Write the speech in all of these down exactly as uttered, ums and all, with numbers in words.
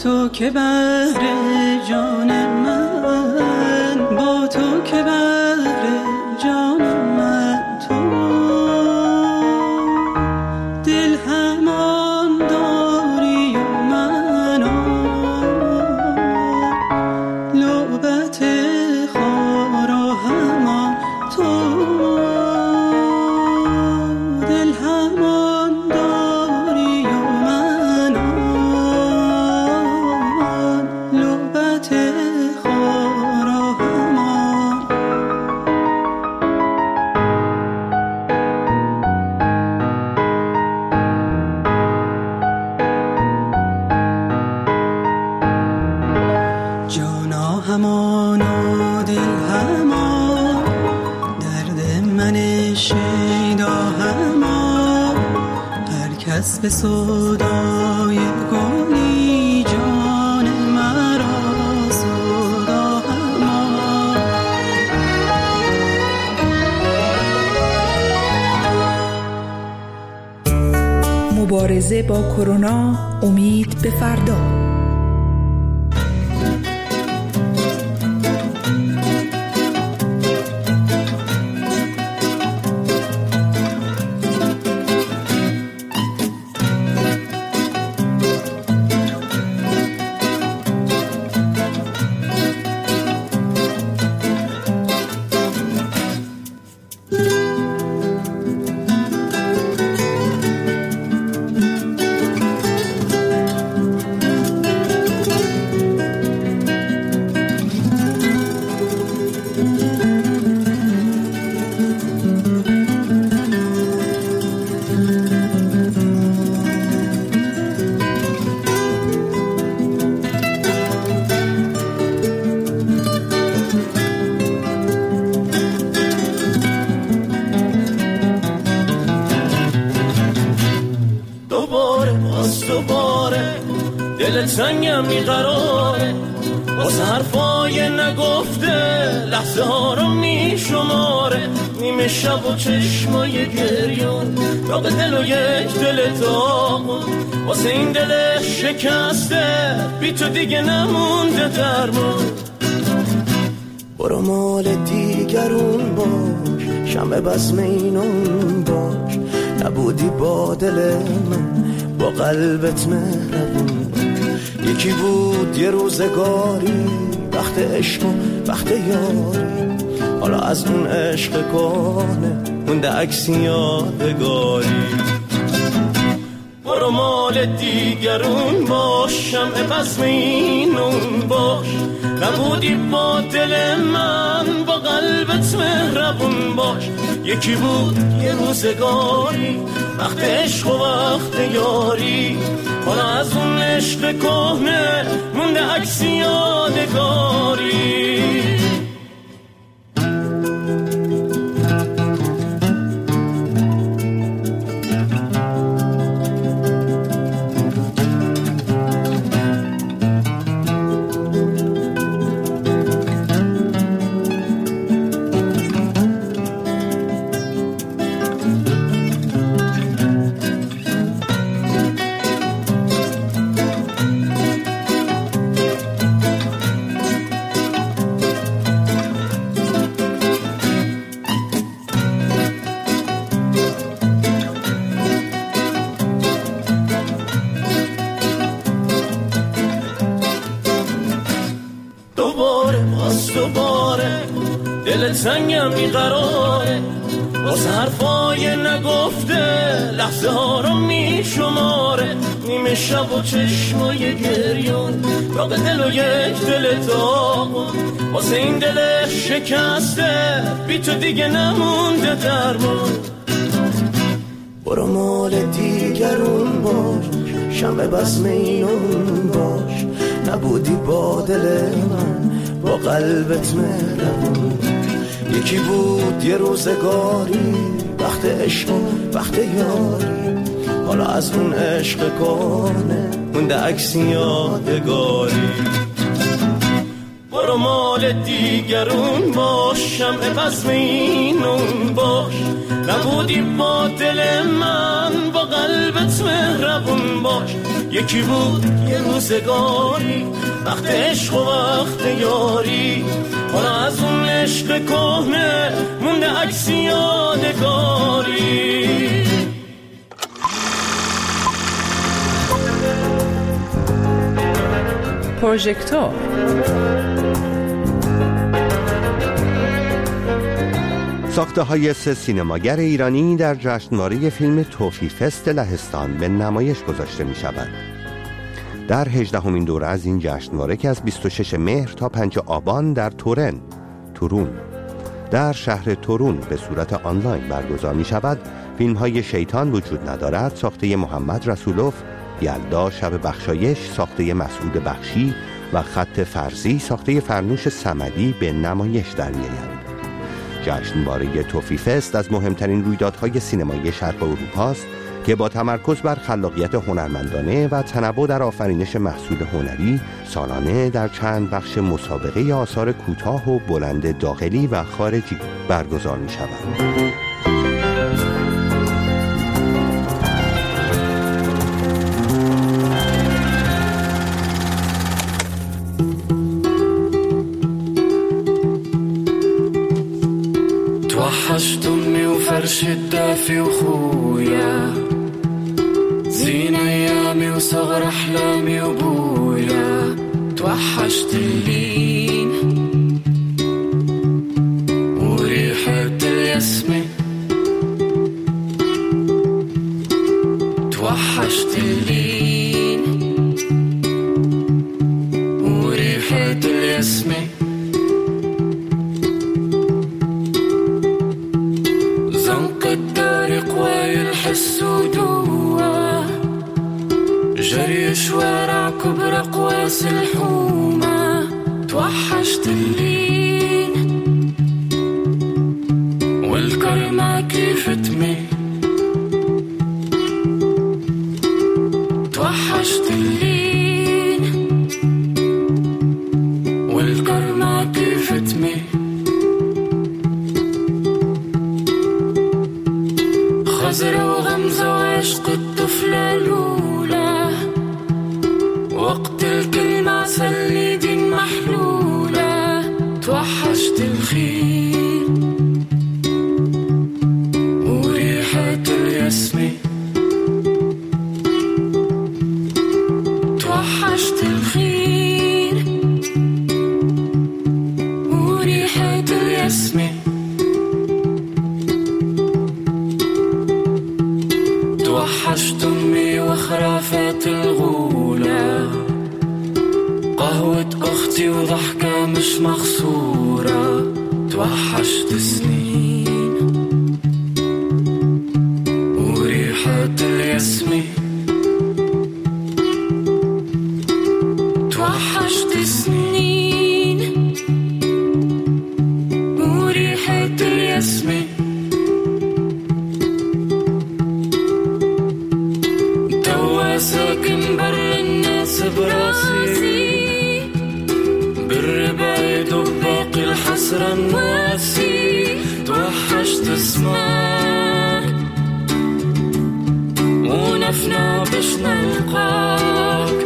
تو که بهر جان من، با تو که بهر جان من، تو دل همان داری و منو لعبت خارا همان، تو دل همان داری و منو لعبت خارا همان. جانا همان و دل همان، درد من شیدا همان، هر کس به سودای گلی جان مرا سودا همان. مبارزه با کرونا، امید به فردا. دل سنگم بیقراره، واسه حرفای نگفته لحظه ها رو میشماره، نیمه شب و چشمای گریون داغ دل و یک دل تاقون، واسه این دل شکسته بی تو دیگه نمونده درمون. برو مال دیگرون باش، شمع بزم اینون باش، نبودی با دل من با قلبت مهربون. یکی بود یه روزگاری، وقت عشق و وقت یاری، حالا از اون عشق کهنه مونده عکسی یادگاری. برو مال دیگرون باش، شمع بزم اینون باش، نبودی با دل من با قلبت مهربون باش. یکی بود یه روزگاری، وقت عشق و وقت یاری، حالا از اون عشق کهنه مونده عکسی یادگاری. دل سنگم بیقراره، واسه حرفای نگفته لحظه ها رو میشماره، نیمه شب و چشمای گریون داغ دل و یک دل تاقون، واسه این دل شکسته بی تو دیگه نمونده درمون. برو مال دیگرون باش، شمع بزم اینون باش، نبودی با دل من با قلبت مهربون. یکی بود یه روزگاری، وقت عشق و وقت یاری، حالا از اون عشق کهنه مونده عکسی یادگاری. برو مال دیگرون باش، شمع بزم اینون باش، نبودی با دل من با قلبت مهربون باش. یکی بود یه روزگاری وقت عشق و وقت یاری، حالا از اون عشق کهنه مونده عکسی یادگاری. پروژکتور ساخته‌های سه سینماگر ایرانی در جشنواره فیلم توفی فست لهستان به نمایش گذاشته می شود. در هجدهمین دوره از این جشنواره که از بیست و ششم مهر تا پنجم آبان در تورن تورون در شهر تورون به صورت آنلاین برگزار می شود، فیلم های شیطان وجود ندارد ساخته محمد رسولوف، یلدا شب بخشایش ساخته مسعود بخشی و خط فرضی ساخته فرنوش صمدی به نمایش در می‌آیند. جشنواره توفی فست از مهمترین رویدادهای سینمایی شرق اروپا است که با تمرکز بر خلاقیت هنرمندانه و تنوع در آفرینش محصول هنری سالانه در چند بخش مسابقه آثار کوتاه و بلند داخلی و خارجی برگزار می شود. توحشت أمي وفرش الدافي وخويا، زين أيامي وصغر أحلامي وبويا. توحشت اللين وريحة الياسمين، توحشت اللين وريحة الياسمين. السدوة جري شوارع كبرى قواس الحومة. توحشت اللين والكرمة كيف تميل. توحشت اللين والكرمة كيف تميل. خزر وغمزة وعشق الطفلة الأولى، وقت الكلمة سليدي محلولة. توحشت الخيل وريحة الياسمين. توحشت الخيل وريحة الياسمين. توحشت أمي وخرافات الغولة، قهوة أختي وضحكة مش مخصورة. توحشت سنين وريحة الياسمين. توحشت سنين وريحة الياسمين. ساكن بر الناس براسي، بالربايد وباقي الحسرة الناسي. توحشت اسمك ونفنا باش نلقاك.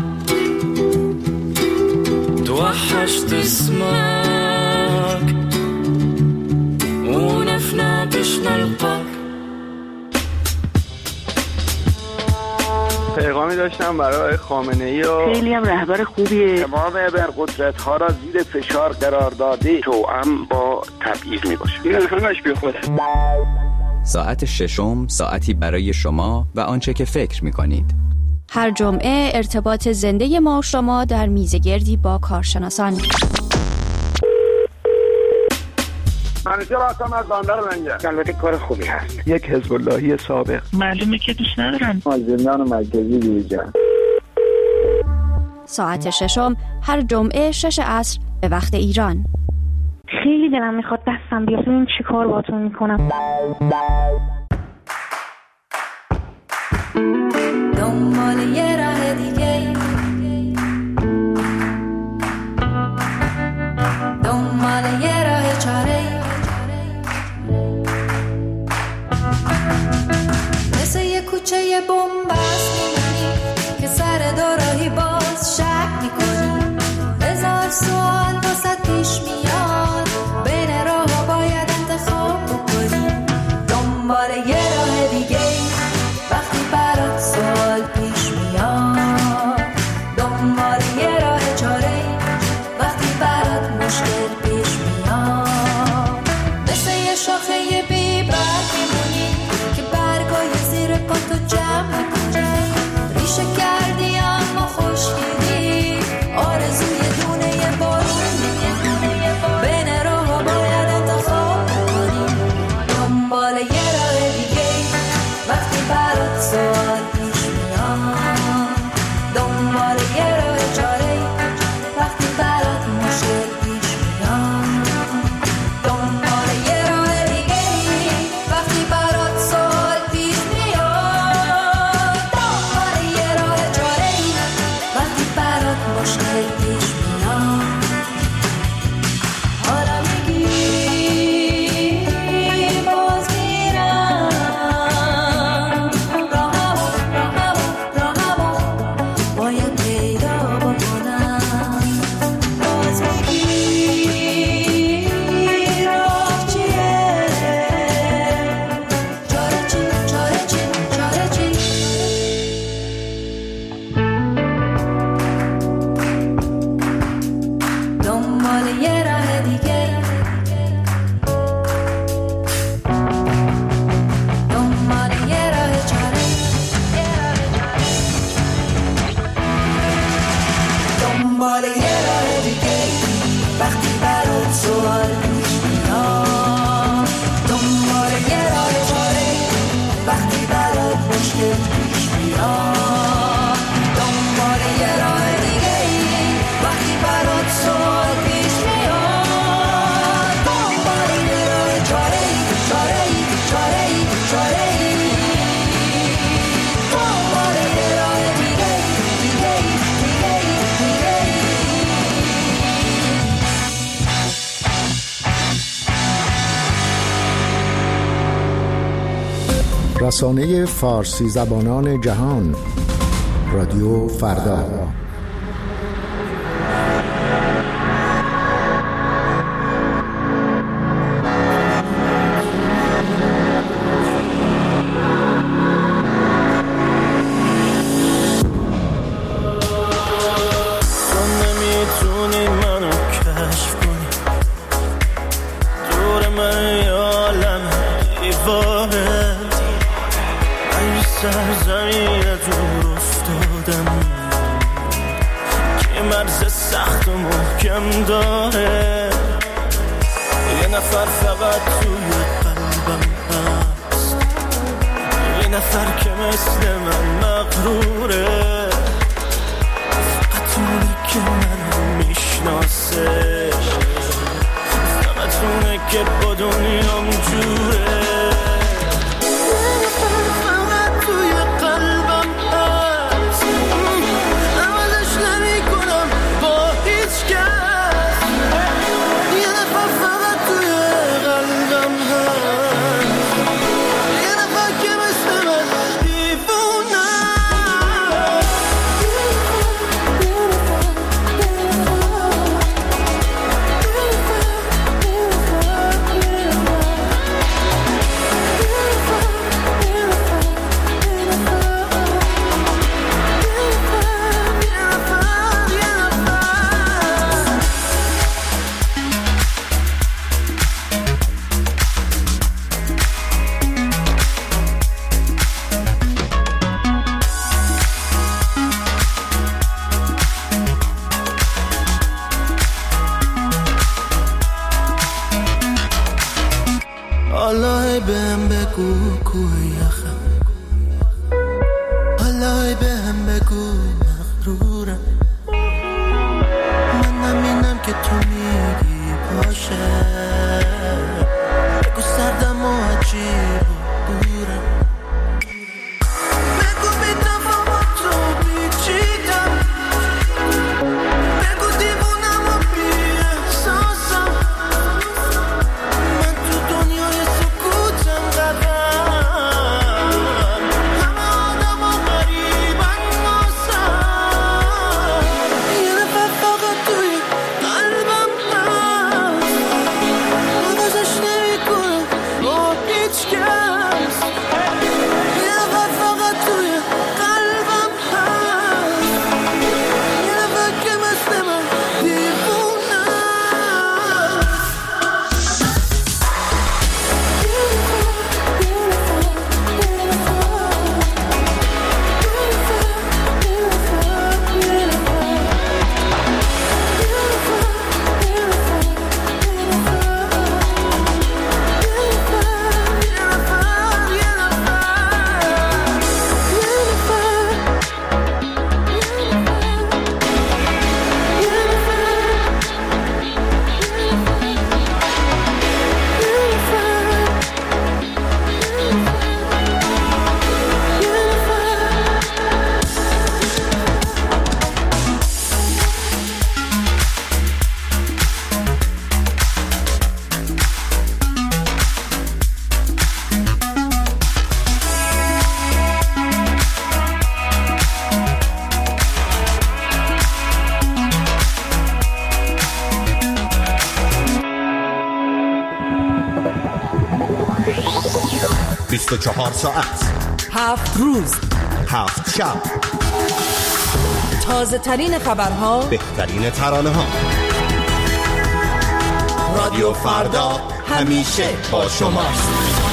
توحشت اسمك ونفنا باش نلقاك. پیغامی داشتم برای خامنه‌ای و خیلی هم رهبر خوبیه. تمام ابرقدرت‌ها را زیر فشار قرار داده، توأم با تبعیض میباشه. این همش بی خوده. ساعت ششم ساعتی برای شما و آنچه که فکر می‌کنید. هر جمعه ارتباط زنده ما و شما در میزگردی با کارشناسان. منیجر هستم از بندر منجر. البته کار خوبی هست. یک حزب اللهی سابق. معلومه که دوست ندارم. از زندان مرکزی بیرون. ساعت ششم هر جمعه شش عصر به وقت ایران. خیلی دلم میخواد دستم بیاد. این چی کار باتون میکنم؟ دنبال یه راه دیگه، دنبال یه راه چاره، مثل یه کوچه یه بومبست میمونی که سر راه دیگه وقتی برات سوال پیش میاد، دنبال یه راه چاره وقتی برات مشکل پیش میاد. مثل یه شاخه بی برگ میمونی که برگای زیر پاتو جمع میکنی، ریشه کردی اما خشکیدی، آرزوی دونه یه بارون میکنی، بین راه ها باید انتخاب میکنی، دنبال یه راه دیگه وقتی برات سوال پیش میاد، دنبال یه راه چاره وقتی برات مشکل پیش میاد، دنبال یه راه دیگه وقتی برات سوال پیش میاد، دنبال یه راه چاره وقتی برات مشکل پیش میاد. حالا میگی باز میرم راهمو راهمو راهمو باید پیدا بکنم، باز میگی راه چیه، چاره چی چاره چی چاره چی. دنبال یه راه دیگه، دنبال یه راه چاره، دنبال یه راه دیگه وقتی برات سوال پیش میاد، دنبال یه راه چاره وقتی برات مشکل پیش میاد، دنبال یه راه دیگه وقتی برات سوال پیش میاد، دنبال یه راه چاره چاره چاره چاره، دنبال یه راه دیگه دیگه دیگه دیگه. رسانه فارسی زبانان جهان، رادیو فردا. تو نمیتونی منو کشف کنی، دور من یه عالم دیواره، من یه سرزمین دور افتادم که مرز سخت و محکم داره، یه نفر فقط توی قلبم هست، یه نفر که مثل من مغروره، فقط اونه که من میشناسه، فقط اونه که با دنیام جوره، یه نفر فقط توی قلبم هست، عوضش نمی کنم با هیچ کس، یه نفر فقط توی قلبم هست، یه نفر که مثل من دیوونه. حالا بهم بگو کوه یخم، حالا بهم بگو مغرورم، من نمینم که تو میگی باشه، بگو سردم و عجیب و دورم، بگو بی تفاوت تو پیچیدم، بگو دیوونم و بی احساسم، من تو دنیای سکوتم قدم، همه آدم ها غریبن واسم، یه نفر فقط توی قلبم بیست و چهار ساعت، هفت روز، هفت شب، تازه ترین خبرها، بهترین ترانه ها. رادیو فردا همیشه با شماست.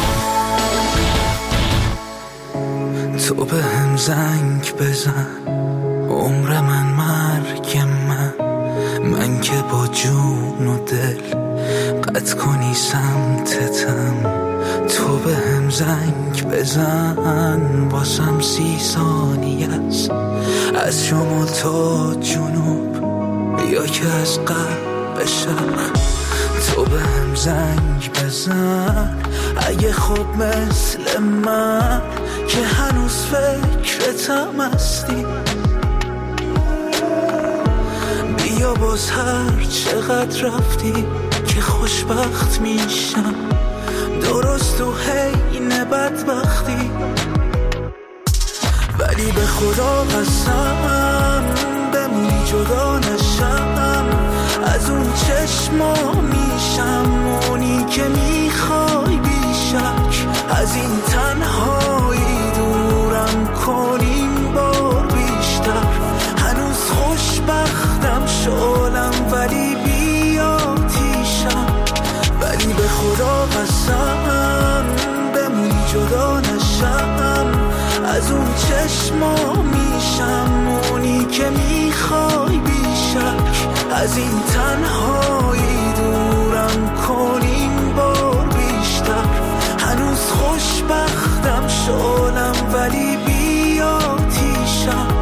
تو به هم زنگ بزن، عمر من مرگ من، من که با جون و دل قطع کنی سمتتم. تو به هم زنگ بزن، باسم سی ثانیه است، از شمال تا جنوب یا که از غرب به شرق. تو به هم زنگ بزن اگه خوب مثل من که هنوز فکرتم هستی. بیا باز هر چقدر رفتی که خوشبخت میشم، درست تو حین بدبختی. ولی به خدا قسم بمونی جدا نشم، از اون چشما میشم اونی که میخوای بیشک. از این تنهایی دورم کنیم بار بیشتر، هنوز خوشبختم شعلم ولی بیا تیشم. ولی به خدا قسم بمونی جدا نشم، از اون چشما میشم اونی که میخوای بیشک. از این تنهایی دورم کنیم بار بیشتر، هنوز خوشبختم شعلم ولی بیا تیشم.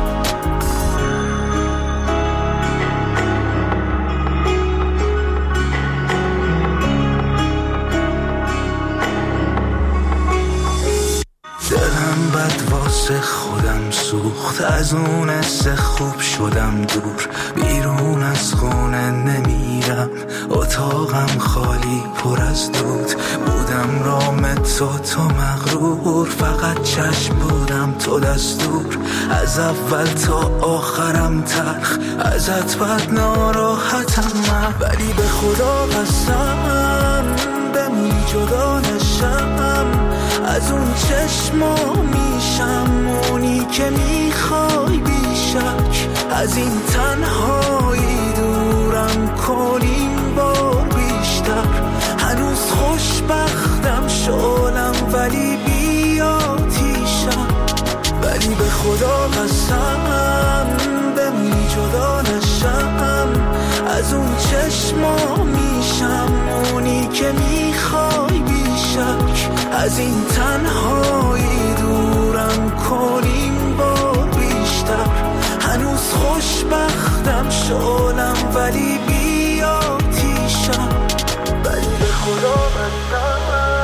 دلم بد واسه خودم سوخت، از اون حس خوب شدم دور. بیرون از خونه نمیرم، اتاقم خالی پر از دود. بودم رام تو تو مغرور، فقط چشم بودم تو دستور. از اول تا آخرم تلخ، ازت بد ناراحتم من. ولی به خدا قسم بمونی جدا نشم، از اون چشما میشم اونی که میخوای بیشک. از این تنهایی دورم کنیم بار بیشتر، هنوز خوشبختم شعلم ولی بیا تیشم. ولی به خدا قسم بمونی جدا نشم، از اون چشما میشم اونی که میخوای بیشک. از این تنهایی دورم کنیم بار بیشتر، هنوز خوشبختم شعلم ولی بیا تیشم. ولی به خدا قسم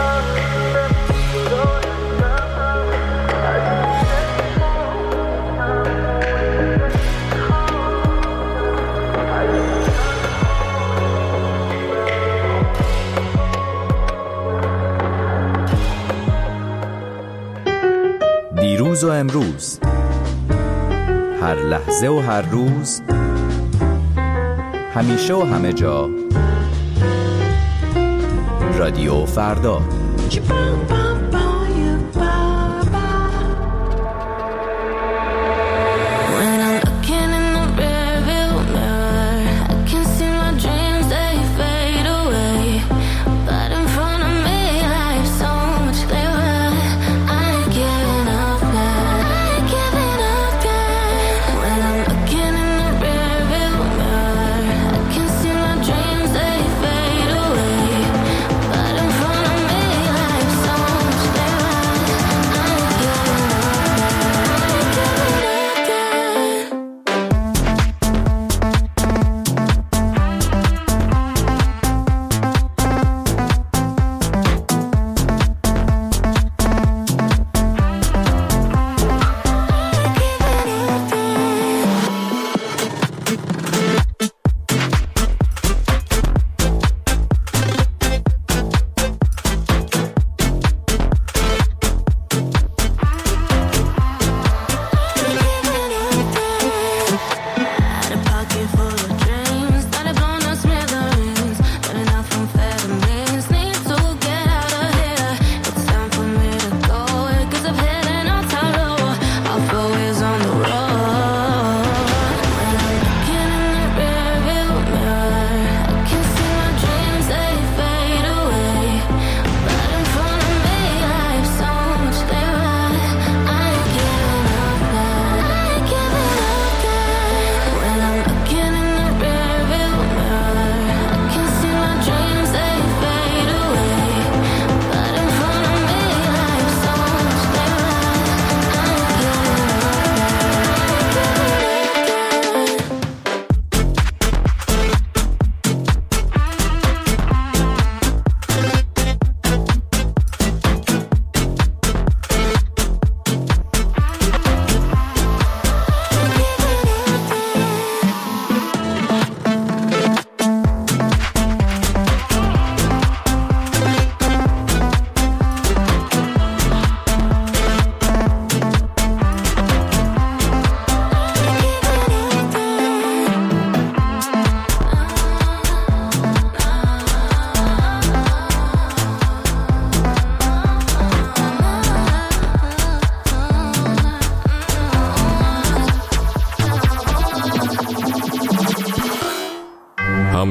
دیروز و امروز، هر لحظه و هر روز، همیشه و همه جا، رادیو فردا. Song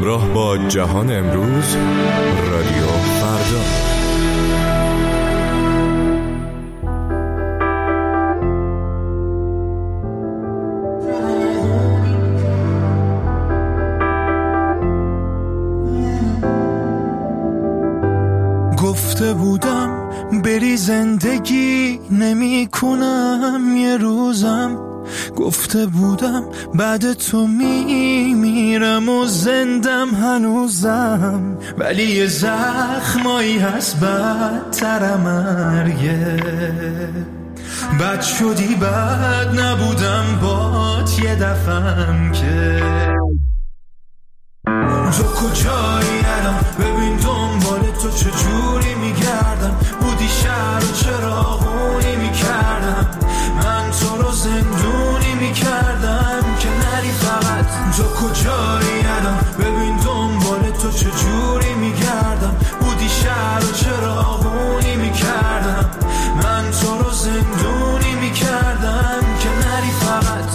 همراه با جهان امروز، رادیو فردا. گفته بودم بری زندگی نمی کنم یه روزم، گفته بودم بعد تو می میرم و زندم هنوزم، ولی یه زخمایی هست بدتر مرگه. بد شدی بد نبودم بات یه دفعم که تو کجایی الان؟ ببین دنبال تو چجوری میگردم، بودی شهر و چراغونی میکردم، من تو رو زندونی میکردم که نری فقط. تو کجایی الان؟ ببین دنبال تو چجوری میگردم، بودی شهر و چراغونی میکردم، من تو رو زندونی میکردم که نری فقط.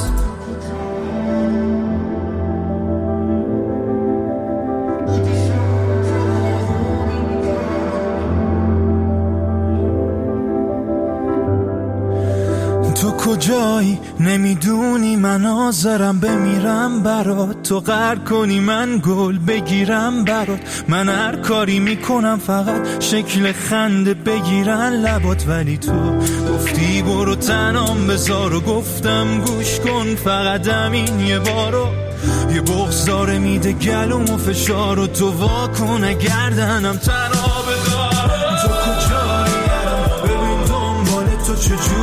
تو کجایی؟ نمیدونی من حاضرم بمیرم برات، تو غر کنی من گل بگیرم برات، من هر کاری میکنم فقط شکل خنده بگیرن لبات، ولی تو گفتی برو تنام بذار و گفتم گوش کن فقط همین یه بارو، یه بغضاره میده گلوم و فشار و تو واکن گردنم تنها بدار. تو کجایی الان؟ ببین دنبال تو چجور